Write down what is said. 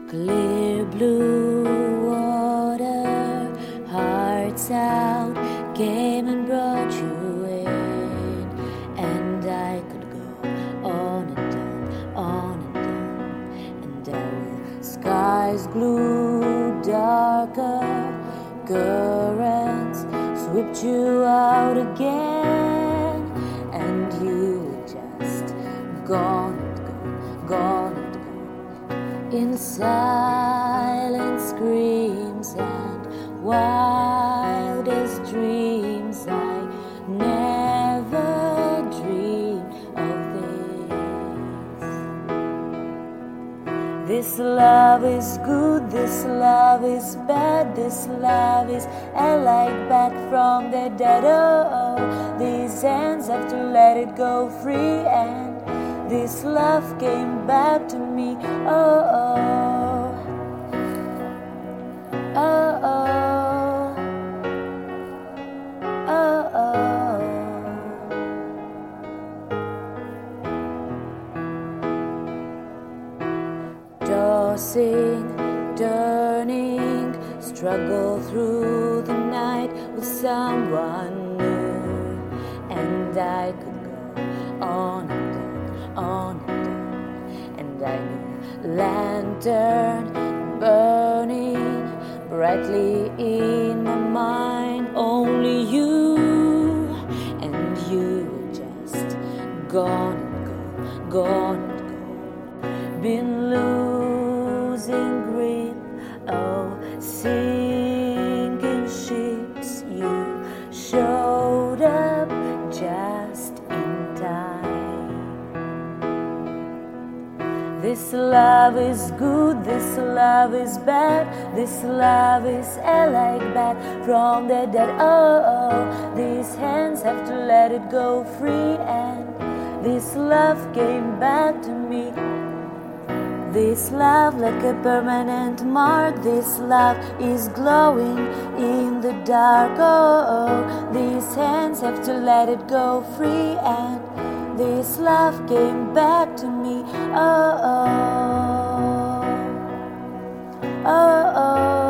Clear blue water, hearts out, came and brought you in, and I could go on and on and on, and I will skies glue darker, currents swept you out again, and you were just gone and gone and gone. In silent screams and wildest dreams, I never dreamed of this. This love is good, this love is bad, this love is a light back from the dead. Oh, these hands have to let it go free, and this love came back to me. Oh, oh, oh, oh, oh, oh. Tossing, turning, struggle through the night with someone new, and I could go on and on and on, and I knew lantern burning brightly in my mind, only you, and you were just gone and gone and gone, been losing grip, oh, sinking ships, you showed up just in time. This love is good, this love is bad, this love is a light back from the dead. Oh, oh, these hands have to let it go free, and this love came back to me. This love like a permanent mark, this love is glowing in the dark. Oh, oh, these hands have to let it go free, and this love came back to me. Oh, oh, oh, oh.